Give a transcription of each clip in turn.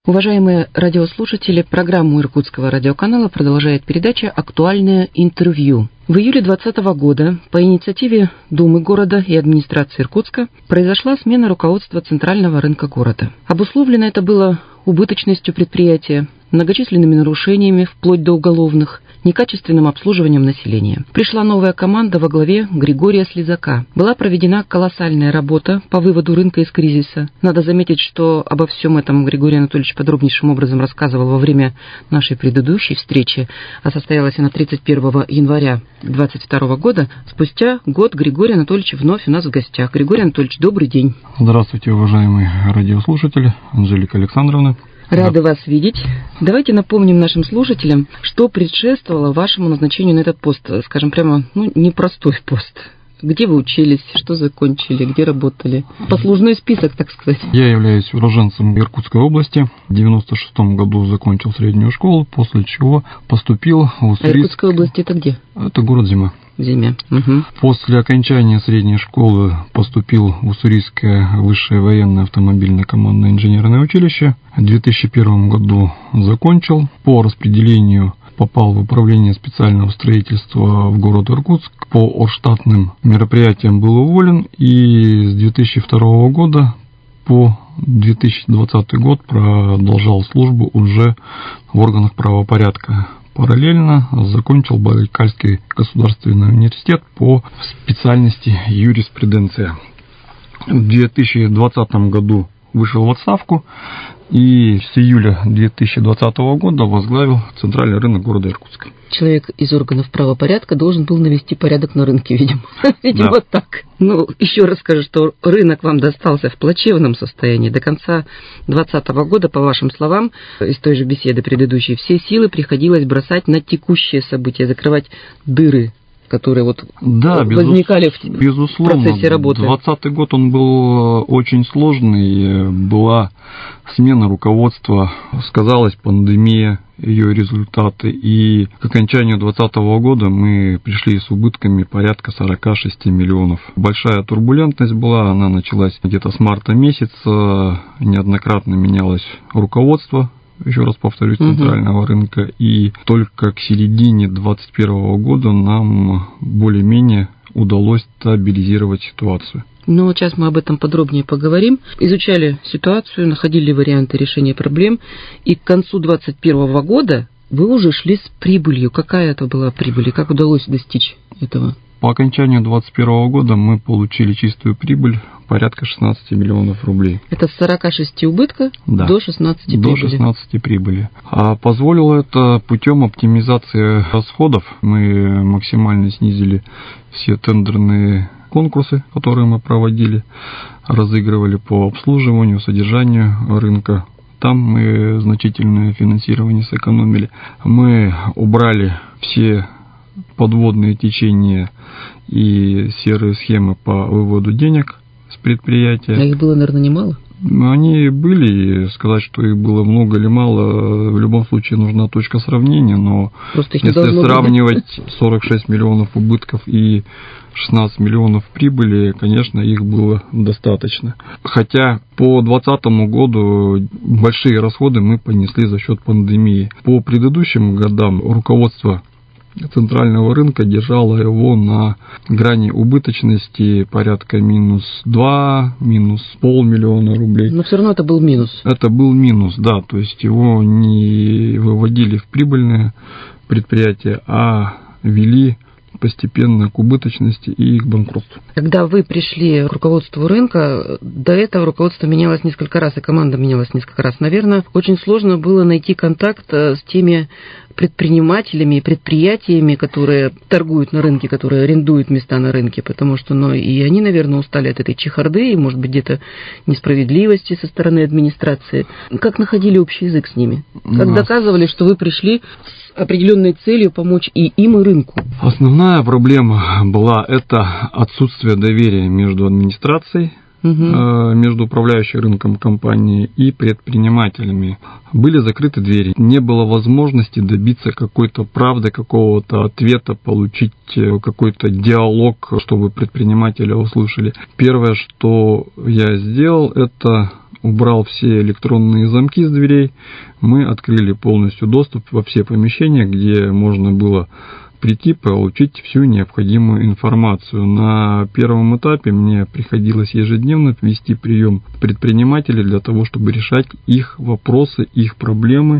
Уважаемые радиослушатели, программу Иркутского радиоканала продолжает передача «Актуальное интервью». В июле 2020 года по инициативе Думы города и администрации Иркутска произошла смена руководства центрального рынка города. Обусловлено это было убыточностью предприятия, многочисленными нарушениями, вплоть до уголовных, некачественным обслуживанием населения. Пришла новая команда во главе Григория Слезака. Была проведена колоссальная работа по выводу рынка из кризиса. Надо заметить, что обо всем этом Григорий Анатольевич подробнейшим образом рассказывал во время нашей предыдущей встречи, а состоялась она 31 января 2022 года. Спустя год Григорий Анатольевич вновь у нас в гостях. Григорий Анатольевич, добрый день. Здравствуйте, уважаемые радиослушатели, Анжелика Александровна. Рады вас видеть. Давайте напомним нашим слушателям, что предшествовало вашему назначению на этот пост. Скажем прямо, непростой пост. Где вы учились, что закончили, где работали? Послужной список, так сказать. Я являюсь уроженцем Иркутской области. В 96-м году закончил среднюю школу, после чего поступил в Уссурийск. А Иркутская область это где? Это город Зима. Зиме. Угу. После окончания средней школы поступил в Уссурийское высшее военное автомобильное командное инженерное училище. В 2001 году закончил. По распределению попал в управление специального строительства в город Иркутск. По оргштатным мероприятиям был уволен. И с 2002 года по 2020 год продолжал службу уже в органах правопорядка. Параллельно закончил Байкальский государственный университет по специальности юриспруденция. В 2020 году вышел в отставку и с июля 2020 года возглавил центральный рынок города Иркутска. Человек из органов правопорядка должен был навести порядок на рынке, видимо. Видимо, да. Так. Еще раз скажу, что рынок вам достался в плачевном состоянии. До конца 2020 года, по вашим словам, из той же беседы предыдущей, все силы приходилось бросать на текущие события, закрывать дыры, которые возникали в процессе работы. 2020 год он был очень сложный, была смена руководства, сказалась пандемия, ее результаты, и к окончанию 2020 года мы пришли с убытками порядка 46 миллионов. Большая турбулентность была, она началась где-то с марта месяца, неоднократно менялось руководство, еще раз повторюсь, центрального рынка, и только к середине 2021 года нам более-менее удалось стабилизировать ситуацию. Сейчас мы об этом подробнее поговорим. Изучали ситуацию, находили варианты решения проблем, и к концу 2021 года вы уже шли с прибылью. Какая это была прибыль и как удалось достичь этого? По окончанию 2021 года мы получили чистую прибыль порядка 16 миллионов рублей. Это с 46 убытка до 16 прибыли. До 16 прибыли. А позволило это путем оптимизации расходов. Мы максимально снизили все тендерные конкурсы, которые мы проводили, разыгрывали по обслуживанию, содержанию рынка. Там мы значительное финансирование сэкономили. Мы убрали все подводные течения и серые схемы по выводу денег с предприятия. А их было, наверное, немало? Они были, сказать, что их было много или мало, в любом случае нужна точка сравнения, но если сравнивать 46 миллионов убытков и 16 миллионов прибыли, конечно, их было достаточно. Хотя по 2020 году большие расходы мы понесли за счет пандемии. По предыдущим годам руководство центрального рынка держало его на грани убыточности порядка -2, -500 000 рублей. Но все равно это был минус. Это был минус, да, то есть его не выводили в прибыльное предприятие, а вели постепенно к убыточности и к банкротству. Когда вы пришли к руководству рынка, до этого руководство менялось несколько раз, и команда менялась несколько раз. Наверное, очень сложно было найти контакт с теми предпринимателями и предприятиями, которые торгуют на рынке, которые арендуют места на рынке, потому что и они, наверное, устали от этой чехарды и, может быть, где-то несправедливости со стороны администрации. Как находили общий язык с ними? Как доказывали, что вы пришли с определенной целью помочь и им, и рынку? Основная проблема была это отсутствие доверия между администрацией, между управляющей рынком компанией и предпринимателями. Были закрыты двери. Не было возможности добиться какой-то правды, какого-то ответа, получить какой-то диалог, чтобы предпринимателя услышали. Первое, что я сделал, это убрал все электронные замки с дверей, мы открыли полностью доступ во все помещения, где можно было прийти, получить всю необходимую информацию. На первом этапе мне приходилось ежедневно вести прием предпринимателей для того, чтобы решать их вопросы, их проблемы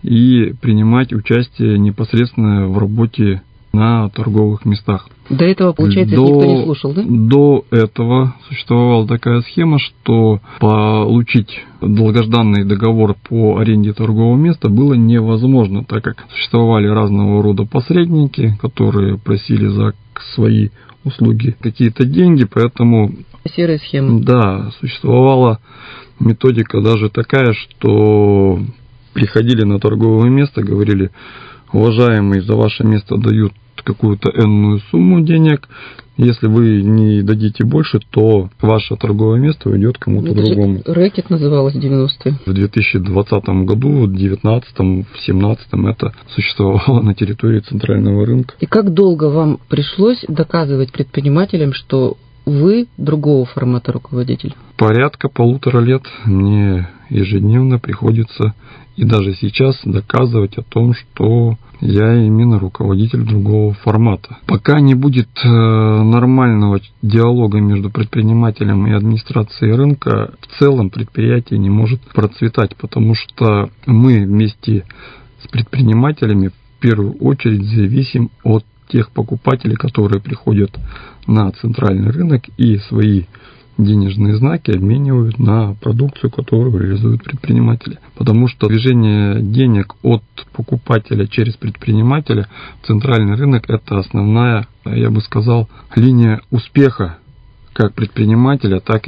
и принимать участие непосредственно в работе на торговых местах. До этого, получается, никто не слушал, да? До этого существовала такая схема, что получить долгожданный договор по аренде торгового места было невозможно, так как существовали разного рода посредники, которые просили за свои услуги какие-то деньги, поэтому... Серая схема. Да, существовала методика даже такая, что приходили на торговое место, говорили: уважаемый, за ваше место дают какую-то энную сумму денег. Если вы не дадите больше, то ваше торговое место уйдет кому-то другому. Рэкет называлось в 90-е. В 2020 году, в 2019, в 2017 это существовало на территории центрального рынка. И как долго вам пришлось доказывать предпринимателям, что вы другого формата руководитель? Порядка 1,5 лет мне ежедневно приходится и даже сейчас доказывать о том, что я именно руководитель другого формата. Пока не будет нормального диалога между предпринимателем и администрацией рынка, в целом предприятие не может процветать, потому что мы вместе с предпринимателями в первую очередь зависим от тех покупателей, которые приходят на центральный рынок и свои денежные знаки обменивают на продукцию, которую реализуют предприниматели. Потому что движение денег от покупателя через предпринимателя в центральный рынок – это основная, я бы сказал, линия успеха как предпринимателя, так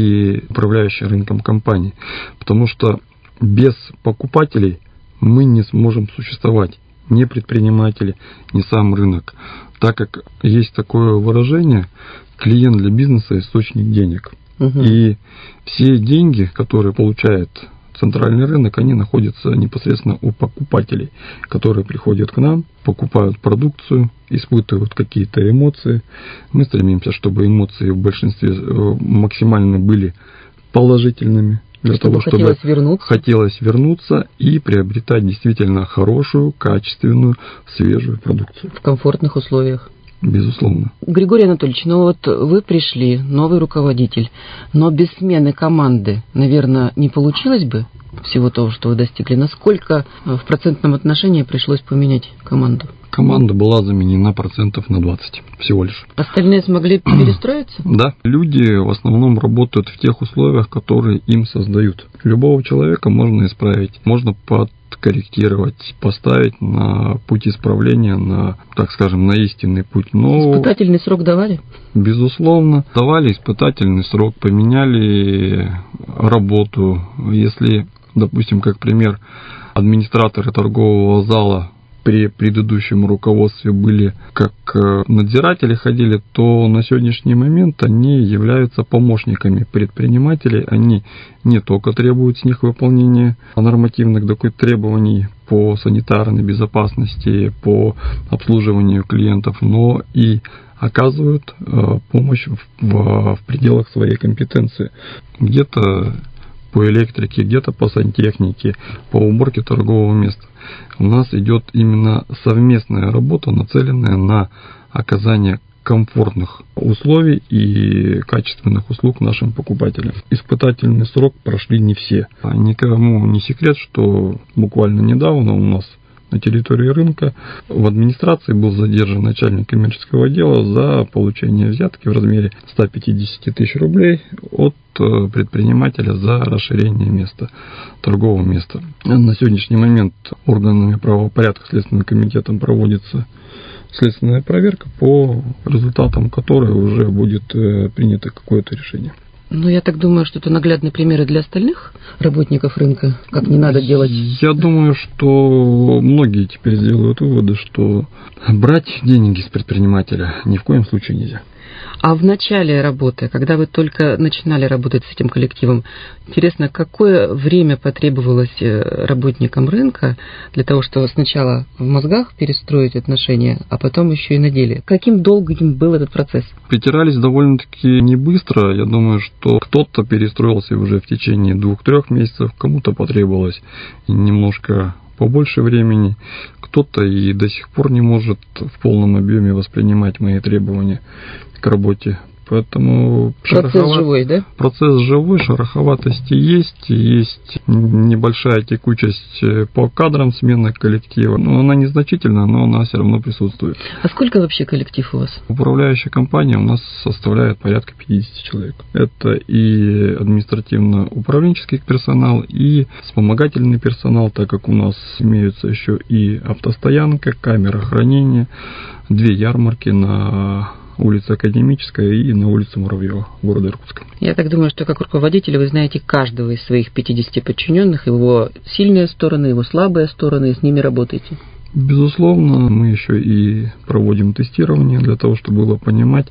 и управляющей рынком компании. Потому что без покупателей мы не сможем существовать. Ни предприниматели, ни сам рынок. Так как есть такое выражение: клиент для бизнеса – источник денег. И все деньги, которые получает центральный рынок, они находятся непосредственно у покупателей, которые приходят к нам, покупают продукцию, испытывают какие-то эмоции. Мы стремимся, чтобы эмоции в большинстве максимально были положительными. Для того, чтобы хотелось вернуться и приобретать действительно хорошую, качественную, свежую продукцию. В комфортных условиях. Безусловно. Григорий Анатольевич, ну вот вы пришли, новый руководитель, но без смены команды, наверное, не получилось бы всего того, что вы достигли? Насколько в процентном отношении пришлось поменять команду? Команда была заменена 20% всего лишь. Остальные смогли перестроиться? Да. Люди в основном работают в тех условиях, которые им создают. Любого человека можно исправить, можно подкорректировать, поставить на путь исправления, на, так скажем, на истинный путь. Но, испытательный срок давали? Безусловно. Давали испытательный срок, поменяли работу. Если, допустим, как пример, администраторы торгового зала при предыдущем руководстве были как надзиратели ходили, то на сегодняшний момент они являются помощниками предпринимателей. Они не только требуют с них выполнения нормативных требований по санитарной безопасности, по обслуживанию клиентов, но и оказывают помощь в пределах своей компетенции. Где-то по электрике, где-то по сантехнике, по уборке торгового места. У нас идет именно совместная работа, нацеленная на оказание комфортных условий и качественных услуг нашим покупателям. Испытательный срок прошли не все. Никому не секрет, что буквально недавно у нас на территории рынка в администрации был задержан начальник коммерческого отдела за получение взятки в размере 150 тысяч рублей от предпринимателя за расширение места, торгового места. На сегодняшний момент органами правопорядка Следственным комитетом проводится следственная проверка, по результатам которой уже будет принято какое-то решение. Ну, я так думаю, что это наглядный пример и для остальных работников рынка, как не надо делать. Я думаю, что многие теперь сделают выводы, что брать деньги с предпринимателя ни в коем случае нельзя. А в начале работы, когда вы только начинали работать с этим коллективом, интересно, какое время потребовалось работникам рынка для того, чтобы сначала в мозгах перестроить отношения, а потом еще и на деле? Каким долгим был этот процесс? Притирались довольно-таки не быстро. Я думаю, что кто-то перестроился уже в течение 2-3 месяцев, кому-то потребовалось немножко побольше времени, кто-то и до сих пор не может в полном объеме воспринимать мои требования к работе. Поэтому процесс живой, да? Процесс живой, шероховатости есть небольшая текучесть по кадрам смены коллектива. Но она незначительна, но она все равно присутствует. А сколько вообще коллектив у вас? Управляющая компания у нас составляет порядка 50 человек. Это и административно-управленческий персонал, и вспомогательный персонал, так как у нас имеются еще и автостоянка, камера хранения, 2 ярмарки на улице Академическая и на улице Муравьева города Иркутска. Я так думаю, что как руководитель вы знаете каждого из своих 50 подчиненных, его сильные стороны, его слабые стороны, и с ними работаете. Безусловно, мы еще и проводим тестирование для того, чтобы было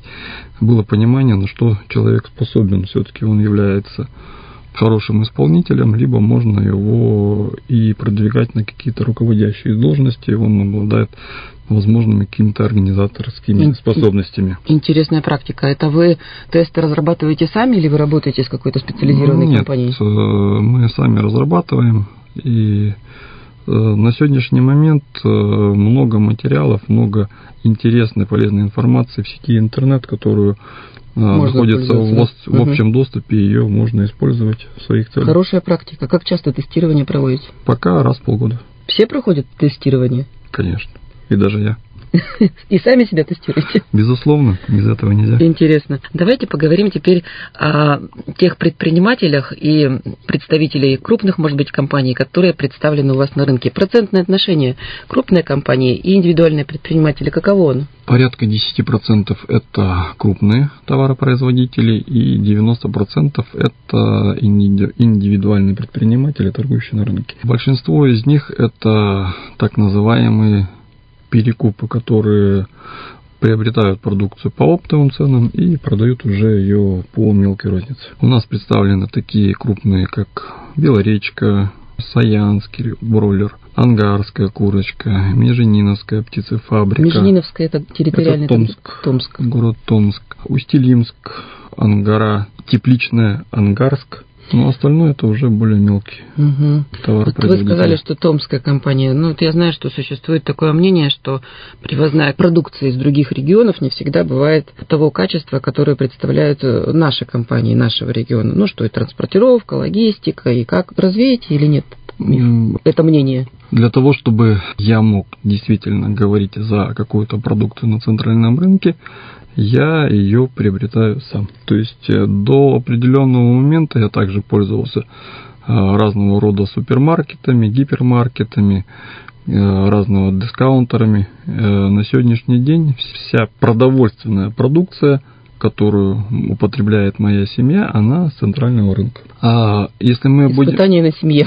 понимание, на что человек способен. Все-таки он является хорошим исполнителем, либо можно его и продвигать на какие-то руководящие должности, он обладает возможными какими-то организаторскими способностями. Интересная практика. Это вы тесты разрабатываете сами или вы работаете с какой-то специализированной компанией? Нет, мы сами разрабатываем, и на сегодняшний момент много материалов, много интересной, полезной информации в сети интернет, которую находится в общем доступе, ее можно использовать в своих целях. Хорошая практика. Как часто тестирование проводите? Пока раз в полгода. Все проходят тестирование? Конечно. И даже я. И сами себя тестируете? Безусловно, без этого нельзя. Интересно. Давайте поговорим теперь о тех предпринимателях и представителей крупных, может быть, компаний, которые представлены у вас на рынке. Процентное отношение крупные компании и индивидуальные предприниматели, каково оно? Порядка 10% это крупные товаропроизводители, и 90% это индивидуальные предприниматели, торгующие на рынке. Большинство из них это так называемые перекупы, которые приобретают продукцию по оптовым ценам и продают уже ее по мелкой рознице. У нас представлены такие крупные, как Белоречка, Саянский бройлер, Ангарская курочка, Межениновская птицефабрика. Межениновская — это территориальный Томск. Город Томск. Усть-Илимск, Ангара, Тепличная, Ангарск. Но остальное это уже более мелкие товаропроизводители. Вы сказали, что томская компания. Я знаю, что существует такое мнение, что привозная продукция из других регионов не всегда бывает того качества, которое представляют наши компании нашего региона. Что и транспортировка, логистика, и как. Развеете или нет это мнение? Для того, чтобы я мог действительно говорить за какую-то продукцию на центральном рынке, я ее приобретаю сам. То есть до определенного момента я также пользовался разного рода супермаркетами, гипермаркетами, разного дискаунтерами. На сегодняшний день вся продовольственная продукция, которую употребляет моя семья, она с центрального рынка. А если мы Испытание на семье.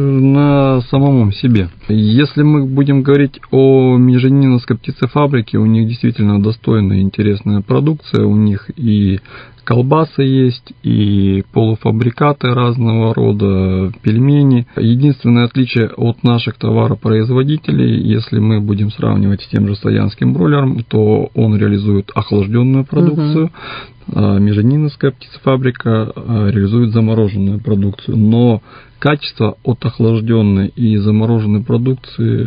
На самом себе. Если мы будем говорить о Межениновской птицефабрике, у них действительно достойная и интересная продукция. У них и колбасы есть, и полуфабрикаты разного рода, пельмени. Единственное отличие от наших товаропроизводителей, если мы будем сравнивать с тем же Саянским бройлером, то он реализует охлажденную продукцию, а Межениновская птицефабрика реализует замороженную продукцию. Но качество от охлажденной и замороженной продукции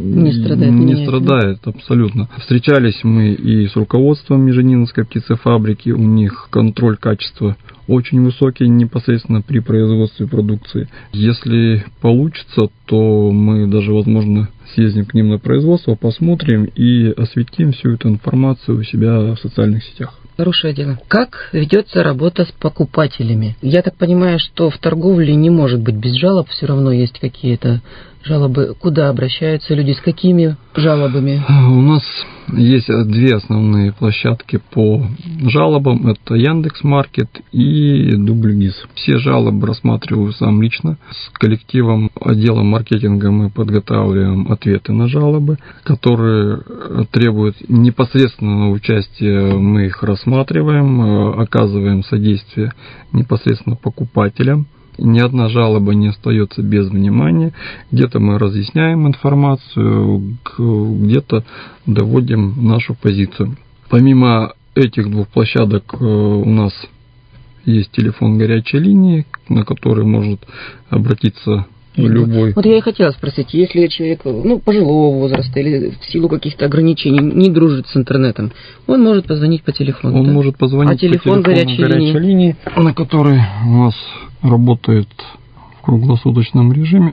не страдает абсолютно. Встречались мы и с руководством Межениновской птицефабрики, у них контроль качества очень высокий непосредственно при производстве продукции. Если получится, то мы даже, возможно, съездим к ним на производство, посмотрим и осветим всю эту информацию у себя в социальных сетях. Хорошее дело. Как ведется работа с покупателями? Я так понимаю, что в торговле не может быть без жалоб, все равно есть какие-то жалобы? Куда обращаются люди? С какими жалобами? У нас есть две основные площадки по жалобам. Это Яндекс.Маркет и Дубльгиз. Все жалобы рассматриваю сам лично. С коллективом отдела маркетинга мы подготавливаем ответы на жалобы, которые требуют непосредственного участия. Мы их рассматриваем, оказываем содействие непосредственно покупателям. Ни одна жалоба не остается без внимания. Где-то мы разъясняем информацию, где-то доводим нашу позицию. Помимо этих двух площадок у нас есть телефон горячей линии, на который может обратиться любой. Вот я и хотела спросить, если человек пожилого возраста или в силу каких-то ограничений не дружит с интернетом, он может позвонить по телефону? Он может позвонить по телефону горячей линии, на которой у нас работает в круглосуточном режиме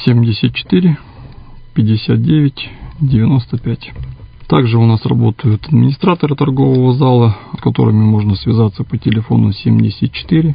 74 59 95. Также у нас работают администраторы торгового зала, с которыми можно связаться по телефону 74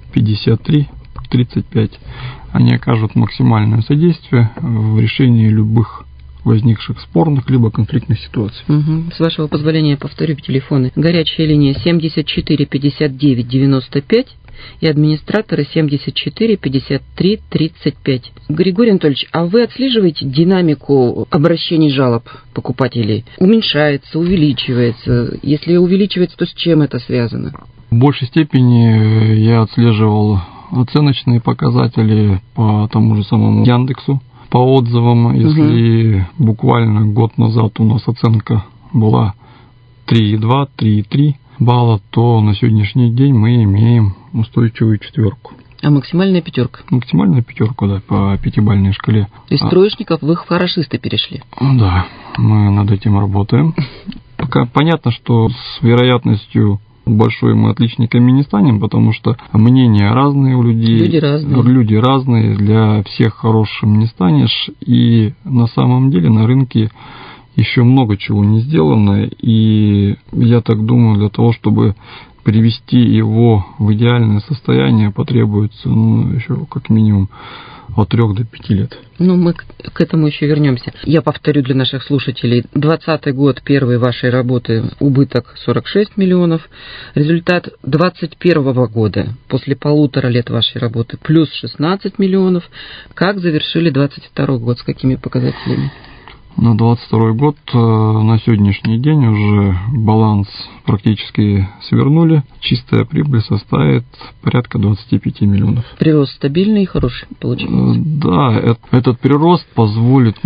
53 35. Они окажут максимальное содействие в решении любых возникших спорных либо конфликтных ситуаций. С вашего позволения повторю телефоны. Горячая линия 74 59 95 и администраторы 74 53 35. Григорий Анатольевич, а вы отслеживаете динамику обращений жалоб покупателей? Уменьшается, увеличивается? Если увеличивается, то с чем это связано? В большей степени я отслеживал оценочные показатели по тому же самому Яндексу, по отзывам. Если буквально год назад у нас оценка была 3,2, 3,3 балла, то на сегодняшний день мы имеем устойчивую 4. А максимальная 5? Максимальная 5, да, по 5-бальной шкале. То есть троечников вы в хорошисты перешли? Да, мы над этим работаем. Пока понятно, что с вероятностью большой мы отличниками не станем, потому что мнения разные у людей. Люди разные, для всех хорошим не станешь. И на самом деле на рынке еще много чего не сделано. И я так думаю, для того, чтобы привести его в идеальное состояние, потребуется еще как минимум от 3 до 5 лет. Мы к этому еще вернемся. Я повторю для наших слушателей. 2020 год первой вашей работы убыток 46 миллионов. Результат 2021 года после 1,5 лет вашей работы плюс 16 миллионов. Как завершили 2022 год? С какими показателями? На 2022 год на сегодняшний день уже баланс практически свернули. Чистая прибыль составит порядка 25 миллионов. Прирост стабильный и хороший получился? Да, этот прирост позволит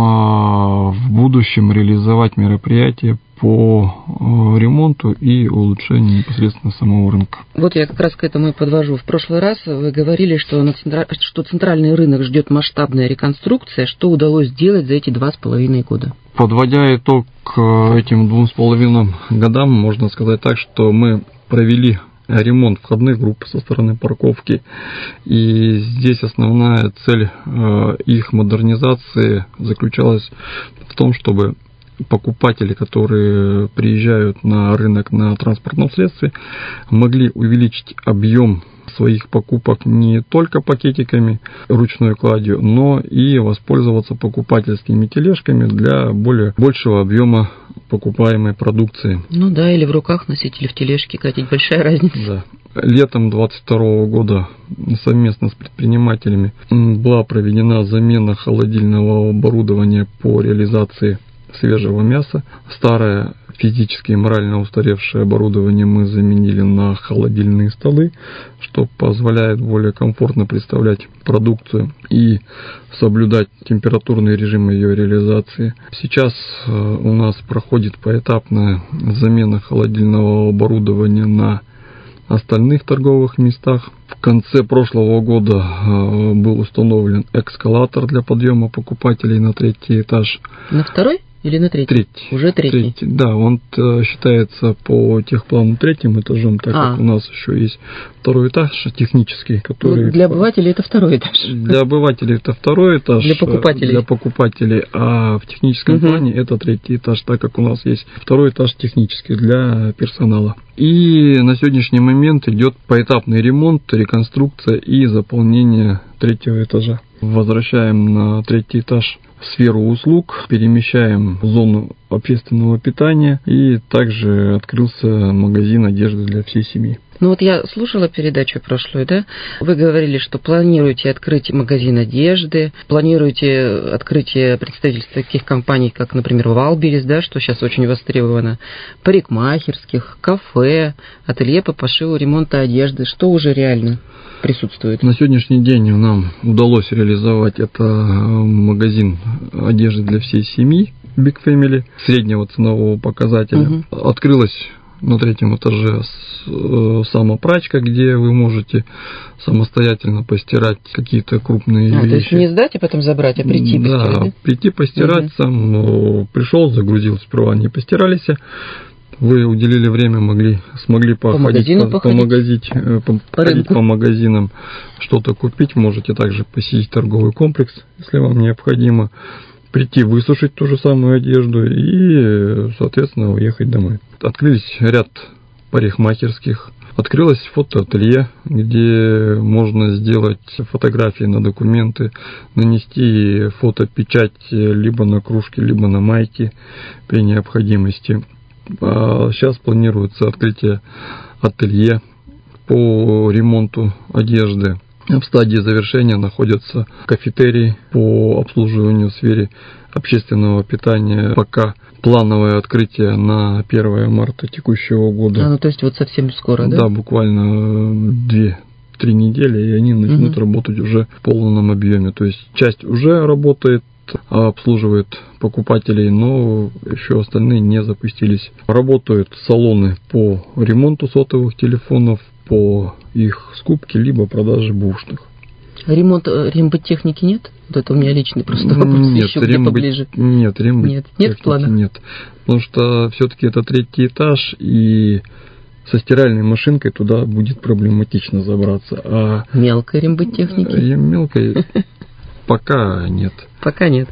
нам в будущем реализовать мероприятия по ремонту и улучшению непосредственно самого рынка. Вот я как раз к этому и подвожу. В прошлый раз вы говорили, что центральный рынок ждет масштабная реконструкция. Что удалось сделать за эти 2,5 года? Подводя итог этим 2,5 годам, можно сказать так, что мы провели ремонт входных групп со стороны парковки. И здесь основная цель их модернизации заключалась в том, чтобы покупатели, которые приезжают на рынок на транспортном средстве, могли увеличить объем своих покупок не только пакетиками, ручной кладью, но и воспользоваться покупательскими тележками для большего объема покупаемой продукции. Или в руках носить, или в тележке катить, большая разница. Да. Летом 2022 года совместно с предпринимателями была проведена замена холодильного оборудования по реализации свежего мяса. Старое физически и морально устаревшее оборудование мы заменили на холодильные столы, что позволяет более комфортно представлять продукцию и соблюдать температурный режим ее реализации. Сейчас у нас проходит поэтапная замена холодильного оборудования на остальных торговых местах. В конце прошлого года был установлен эскалатор для подъема покупателей на 3-й этаж. На 2-й? Или на 3-й? 3-й. Уже 3-й. Да, он считается по техплану 3-м этажом, так как у нас еще есть 2-й этаж технический, который... Для обывателей это 2-й этаж. Для обывателей это 2-й этаж. Для покупателей. А в техническом плане это 3-й этаж, так как у нас есть 2-й этаж технический для персонала. И на сегодняшний момент идет поэтапный ремонт, реконструкция и заполнение 3-го этажа. возвращаем на 3-й этаж сферу услуг, перемещаем в зону общественного питания, и также открылся магазин одежды для всей семьи. Ну вот я слушала передачу прошлую, да? Вы говорили, что планируете открыть магазин одежды, планируете открытие представительств таких компаний, как, например, Валберес, да, что сейчас очень востребовано, парикмахерских, кафе, ателье по пошиву, ремонта одежды. Что уже реально присутствует? На сегодняшний день нам удалось реализовать это магазин одежды для всей семьи Big Family среднего ценового показателя. Открылась на 3-м этаже самопрачка, где вы можете самостоятельно постирать какие-то крупные вещи. То есть не сдать, а потом забрать, а прийти постирать, да? Прийти постирать, сам пришел, загрузил, сперва не постирались, вы уделили время, смогли походить по магазинам, что-то купить, можете также посетить торговый комплекс, если вам необходимо, прийти высушить ту же самую одежду и, соответственно, уехать домой. Открылись ряд парикмахерских, открылось фотоателье, где можно сделать фотографии на документы, нанести фотопечать либо на кружки, либо на майки при необходимости. Сейчас планируется открытие ателье по ремонту одежды. В стадии завершения находятся кафетерии по обслуживанию в сфере общественного питания. Пока плановое открытие на 1 марта текущего года. То есть вот совсем скоро, да? Да, буквально 2-3 недели, и они начнут работать уже в полном объеме. То есть часть уже работает, обслуживает покупателей, но еще остальные не запустились. Работают салоны по ремонту сотовых телефонов, по их скупке, либо продаже бушных. Ремботехники нет? Вот это у меня личный просто вопрос. Нет, нет плана? Нет, потому что все-таки это 3-й этаж, и со стиральной машинкой туда будет проблематично забраться. А мелкой ремботехники? Мелкой пока нет. Пока нет.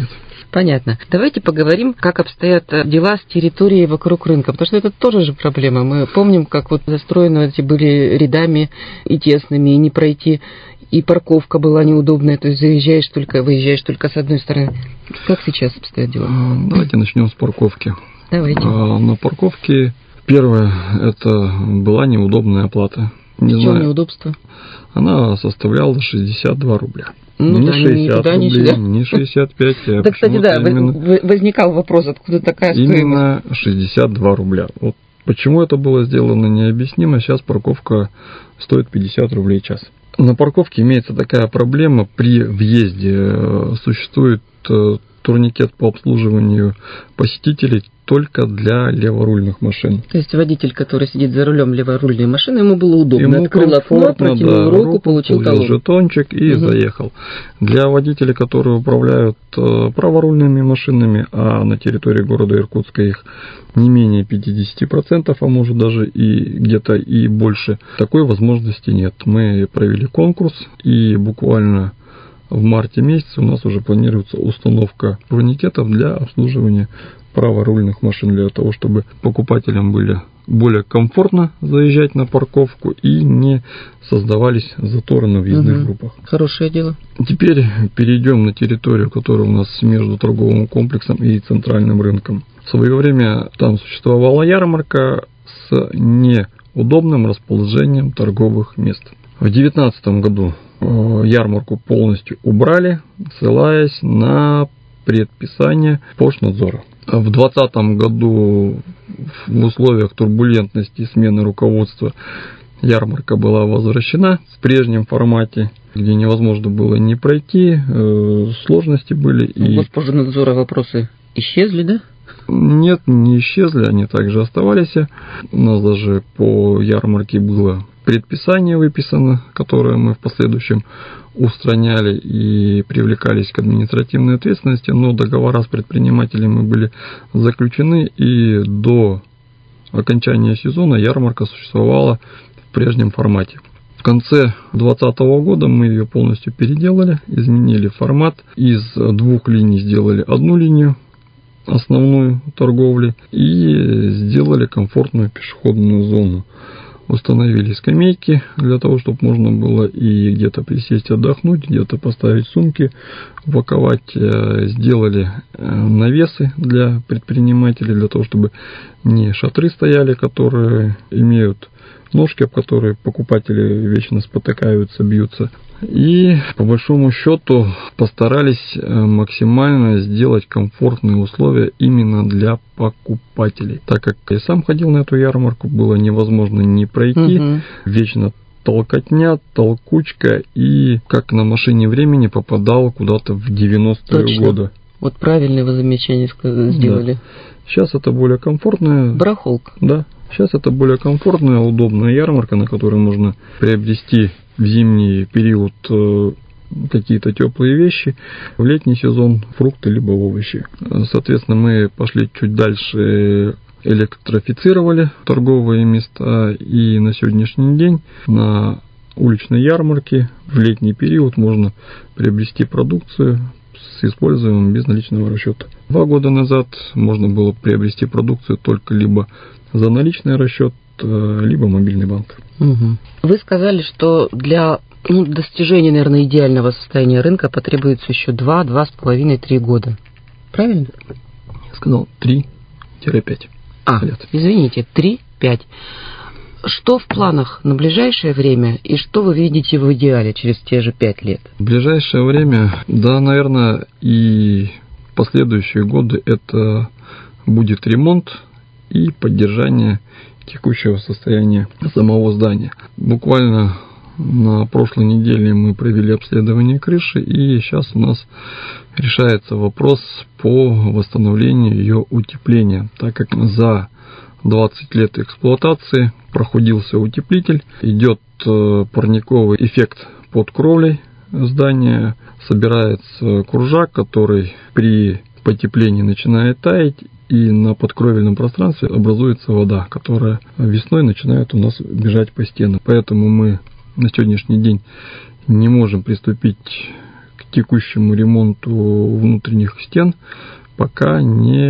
Понятно. Давайте поговорим, как обстоят дела с территорией вокруг рынка, потому что это тоже же проблема. Мы помним, как вот застроены эти были рядами и тесными, и не пройти, и парковка была неудобная, то есть выезжаешь только с одной стороны. Как сейчас обстоят дела? Давайте начнем с парковки. Давайте. На парковке первое, это была неудобная оплата. В чем неудобство? Она составляла 62 рубля. Не 60 рублей, не 65. Да, кстати, да, возникал вопрос, откуда такая стоимость. Именно 62 рубля. Вот почему это было сделано, необъяснимо. Сейчас парковка стоит 50 рублей в час. На парковке имеется такая проблема. При въезде существует турникет по обслуживанию посетителей только для леворульных машин. То есть водитель, который сидит за рулем леворульной машины, ему было удобно. Открыл окно, протянул руку, получил талон. Жетончик и заехал. Для водителей, которые управляют праворульными машинами, а на территории города Иркутска их не менее 50%, а может даже и где-то и больше, такой возможности нет. Мы провели конкурс, и буквально в марте месяце у нас уже планируется установка турникетов для обслуживания праворульных машин, для того, чтобы покупателям было более комфортно заезжать на парковку и не создавались заторы на въездных группах. Хорошее дело. Теперь перейдем на территорию, которая у нас между торговым комплексом и центральным рынком. В свое время там существовала ярмарка с неудобным расположением торговых мест. В 2019 году ярмарку полностью убрали, ссылаясь на предписание Пошнадзора. В 2020 году в условиях турбулентности и смены руководства ярмарка была возвращена в прежнем формате, где невозможно было не пройти, сложности были. У Пошнадзора вопросы исчезли, да? Нет, не исчезли, они также оставались. У нас даже по ярмарке было предписание выписано, которое мы в последующем устраняли и привлекались к административной ответственности, но договора с предпринимателями были заключены, и до окончания сезона ярмарка существовала в прежнем формате. В конце 2020 года мы ее полностью переделали, изменили формат, из 2 линий сделали 1 линию основную торговли и сделали комфортную пешеходную зону. установили скамейки для того, чтобы можно было и где-то присесть отдохнуть, где-то поставить сумки, упаковать. Сделали навесы для предпринимателей, для того, чтобы не шатры стояли, которые имеют ножки, об которые покупатели вечно спотыкаются, бьются. И по большому счету постарались максимально сделать комфортные условия именно для покупателей. Так как я сам ходил на эту ярмарку, было невозможно не пройти, вечно толкотня, толкучка, и как на машине времени попадал куда-то в 90-е годы. Вот правильное вы замечание сделали. Да. Сейчас это более комфортная... Барахолка. Да. Сейчас это более комфортная, удобная ярмарка, на которой можно приобрести в зимний период какие-то теплые вещи, в летний сезон фрукты либо овощи. Соответственно, мы пошли чуть дальше, электрифицировали торговые места, и на сегодняшний день на уличной ярмарке в летний период можно приобрести продукцию с использованием безналичного расчета. 2 года назад можно было приобрести продукцию только либо за наличный расчет, либо мобильный банк. Вы сказали, что для достижения, наверное, идеального состояния рынка потребуется еще 2, 2,5, 3 года. Правильно? Я сказал 3-5 лет. Извините, 3-5. Что в планах на ближайшее время и что вы видите в идеале через те же 5 лет? В ближайшее время, да, наверное, и в последующие годы это будет ремонт и поддержание текущего состояния самого здания. Буквально на прошлой неделе мы провели обследование крыши, и сейчас у нас решается вопрос по восстановлению ее утепления, так как за 20 лет эксплуатации проходился утеплитель, идет парниковый эффект под кровлей здания, собирается кружак, который при потеплении начинает таять, и на подкровельном пространстве образуется вода, которая весной начинает у нас бежать по стенам. Поэтому мы на сегодняшний день не можем приступить к текущему ремонту внутренних стен, пока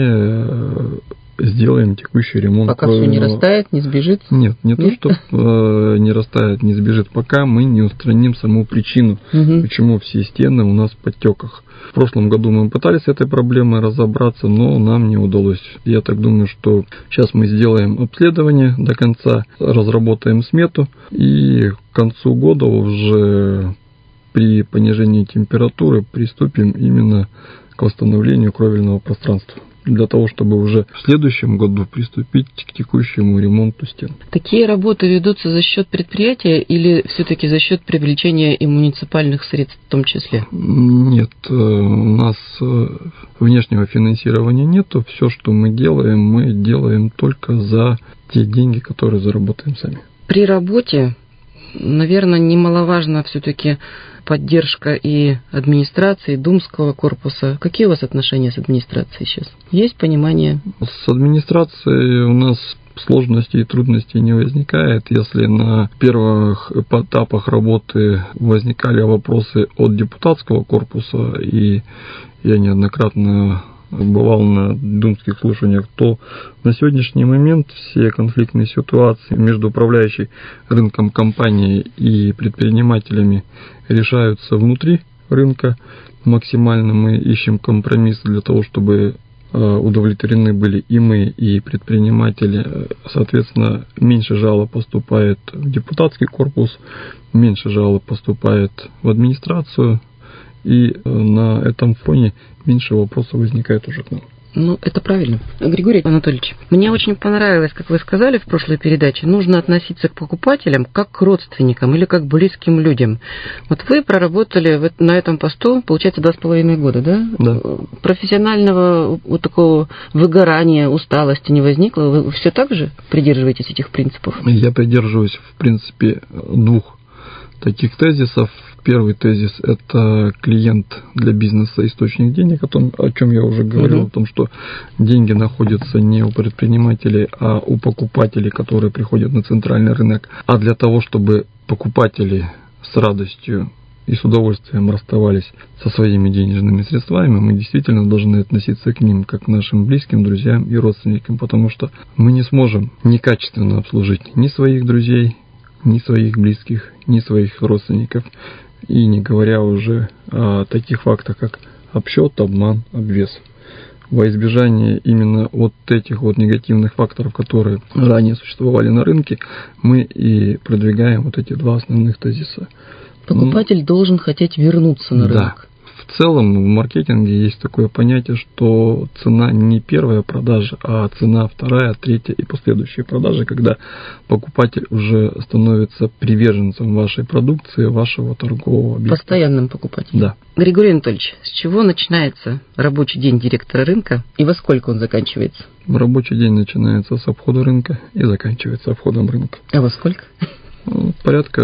не сделаем текущий ремонт. Пока все не растает, не сбежит? Нет, то, что не растает, не сбежит, пока мы не устраним саму причину, почему все стены у нас в подтеках. В прошлом году мы пытались с этой проблемой разобраться, но нам не удалось. Я так думаю, что сейчас мы сделаем обследование до конца, разработаем смету, и к концу года уже при понижении температуры приступим именно к восстановлению кровельного пространства, для того, чтобы уже в следующем году приступить к текущему ремонту стен. Такие работы ведутся за счет предприятия или все-таки за счет привлечения и муниципальных средств в том числе? Нет, у нас внешнего финансирования нету. Все, что мы делаем только за те деньги, которые заработаем сами. При работе, наверное, немаловажно все-таки поддержка и администрации, думского корпуса. Какие у вас отношения с администрацией сейчас? Есть понимание? С администрацией у нас сложностей и трудностей не возникает. Если на первых этапах работы возникали вопросы от депутатского корпуса, и я неоднократно бывал на думских слушаниях, то на сегодняшний момент все конфликтные ситуации между управляющей рынком компанией и предпринимателями решаются внутри рынка. Максимально мы ищем компромисс для того, чтобы удовлетворены были и мы, и предприниматели. Соответственно, меньше жалоб поступает в депутатский корпус, меньше жалоб поступает в администрацию, и на этом фоне меньше вопросов возникает уже к нам. Это правильно. Григорий Анатольевич, мне очень понравилось, как вы сказали в прошлой передаче, нужно относиться к покупателям как к родственникам или как к близким людям. Вот вы проработали на этом посту, получается, 2,5 года, да? Да. Профессионального вот такого выгорания, усталости не возникло? Вы все так же придерживаетесь этих принципов? Я придерживаюсь, в принципе, 2 таких тезисов. Первый тезис – это клиент для бизнеса, источник денег, о чем я уже говорил, о том, что деньги находятся не у предпринимателей, а у покупателей, которые приходят на центральный рынок. А для того, чтобы покупатели с радостью и с удовольствием расставались со своими денежными средствами, мы действительно должны относиться к ним как к нашим близким, друзьям и родственникам, потому что мы не сможем некачественно обслужить ни своих друзей, ни своих близких, ни своих родственников, и не говоря уже о таких фактах, как обсчет, обман, обвес. Во избежание именно вот этих вот негативных факторов, которые ранее существовали на рынке, мы и продвигаем вот эти два основных тезиса. Покупатель должен хотеть вернуться на рынок. Да. В целом в маркетинге есть такое понятие, что цена не первая продажа, а цена вторая, третья и последующие продажи, когда покупатель уже становится приверженцем вашей продукции, вашего торгового объекта. Постоянным покупателем. Да. Григорий Анатольевич, с чего начинается рабочий день директора рынка и во сколько он заканчивается? Рабочий день начинается с обхода рынка и заканчивается обходом рынка. А во сколько? Порядка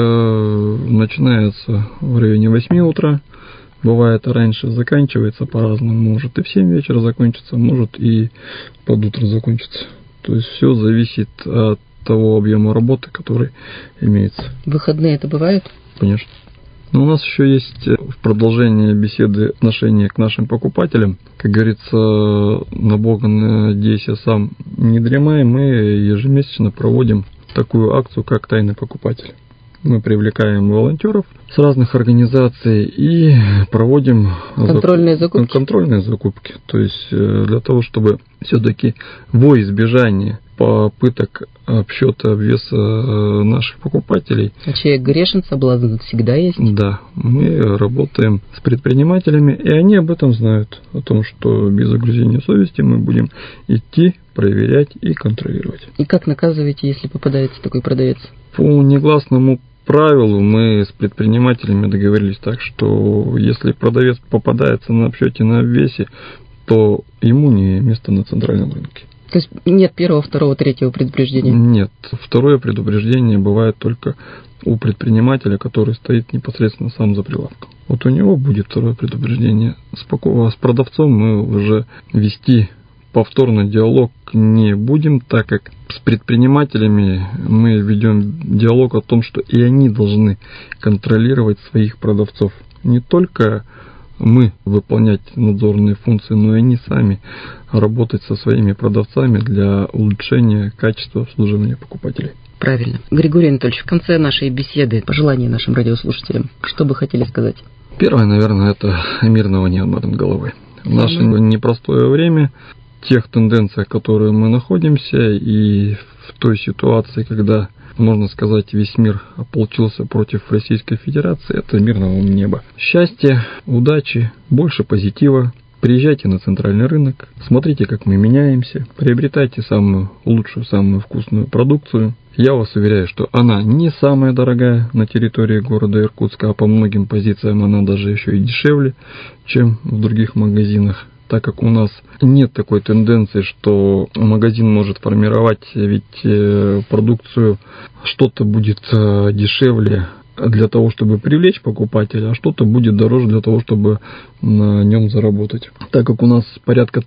начинается в районе 8 утра. Бывает раньше, заканчивается по-разному. Может и в 7 вечера закончится, может и под утро закончится. То есть все зависит от того объема работы, который имеется. Выходные это бывает? Конечно. Но у нас еще есть в продолжение беседы отношение к нашим покупателям. Как говорится, на Бога надейся сам, не дремай, мы ежемесячно проводим такую акцию, как «Тайный покупатель». Мы привлекаем волонтеров с разных организаций и проводим контрольные закупки. То есть для того, чтобы все-таки во избежание попыток обсчета, обвеса наших покупателей. А человек грешен, соблазн всегда есть? Да, мы работаем с предпринимателями, и они об этом знают, о том, что без огрузения совести мы будем идти, проверять и контролировать. И как наказываете, если попадается такой продавец? По негласному правилу мы с предпринимателями договорились так, что если продавец попадается на обсчете, на обвесе, то ему не место на центральном рынке. То есть нет первого, второго, третьего предупреждения? Нет. Второе предупреждение бывает только у предпринимателя, который стоит непосредственно сам за прилавком. Вот у него будет второе предупреждение. С продавцом мы уже вести повторно диалог не будем, так как с предпринимателями мы ведем диалог о том, что и они должны контролировать своих продавцов. Не только мы выполнять надзорные функции, но и они сами работать со своими продавцами для улучшения качества обслуживания покупателей. Правильно. Григорий Анатольевич, в конце нашей беседы пожелания нашим радиослушателям. Что бы хотели сказать? Первое, наверное, это мирного неба над головой. В наше непростое время, в тех тенденциях, в которых мы находимся, и в той ситуации, когда, можно сказать, весь мир ополчился против Российской Федерации, это мирного неба. Счастья, удачи, больше позитива. Приезжайте на центральный рынок, смотрите, как мы меняемся, приобретайте самую лучшую, самую вкусную продукцию. Я вас уверяю, что она не самая дорогая на территории города Иркутска, а по многим позициям она даже еще и дешевле, чем в других магазинах. Так как у нас нет такой тенденции, что магазин может формировать ведь продукцию, что-то будет дешевле для того, чтобы привлечь покупателя, а что-то будет дороже для того, чтобы на нем заработать. Так как у нас порядка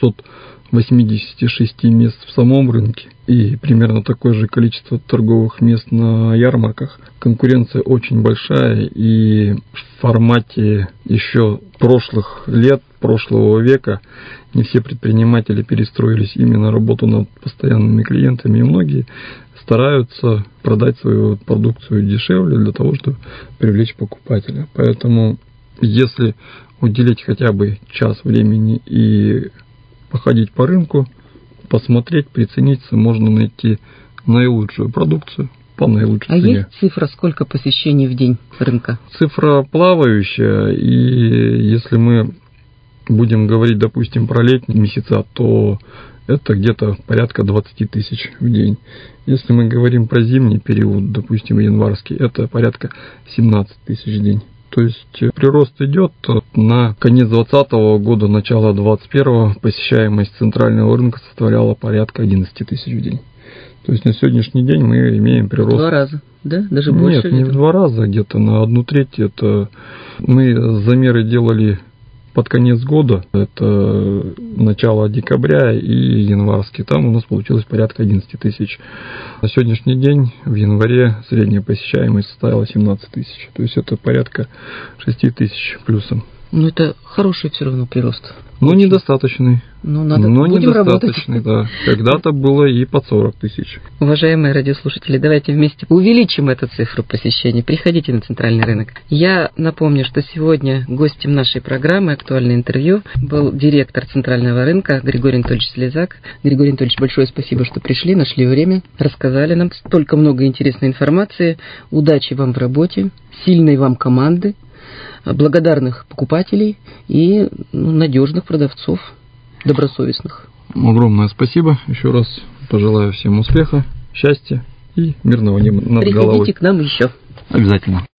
386 мест в самом рынке и примерно такое же количество торговых мест на ярмарках, конкуренция очень большая, и в формате еще прошлых лет, прошлого века не все предприниматели перестроились именно на работу над постоянными клиентами, и многие стараются продать свою продукцию дешевле для того, чтобы привлечь покупателя. Поэтому, если уделить хотя бы час времени и походить по рынку, посмотреть, прицениться, можно найти наилучшую продукцию по наилучшей цене. А есть цифра, сколько посещений в день рынка? Цифра плавающая, и если мы будем говорить, допустим, про летние месяца, то это где-то порядка 20 тысяч в день. Если мы говорим про зимний период, допустим, январский, это порядка 17 тысяч в день. То есть прирост идет. На конец 2020 года, начало 2021 посещаемость центрального рынка составляла порядка 11 тысяч в день. То есть на сегодняшний день мы имеем прирост. В 2 раза, да? Даже больше? Нет, не в 2 раза, где-то на 1/3. Это мы замеры делали под конец года, это начало декабря и январский, там у нас получилось порядка 11 тысяч. На сегодняшний день, в январе, средняя посещаемость составила 17 тысяч. То есть это порядка 6 тысяч плюсом. Ну, это хороший все равно прирост. Но недостаточный. Будем недостаточный, работать. да. Когда-то было и под 40 тысяч. Уважаемые радиослушатели, давайте вместе увеличим эту цифру посещений. Приходите на центральный рынок. Я напомню, что сегодня гостем нашей программы «Актуальное интервью» был директор центрального рынка Григорий Анатольевич Слезак. Григорий Анатольевич, большое спасибо, что пришли, нашли время, рассказали нам столько много интересной информации. Удачи вам в работе, сильной вам команды, благодарных покупателей и надежных продавцов, добросовестных. Огромное спасибо. Еще раз пожелаю всем успеха, счастья и мирного неба над головой. Приходите к нам еще. Обязательно.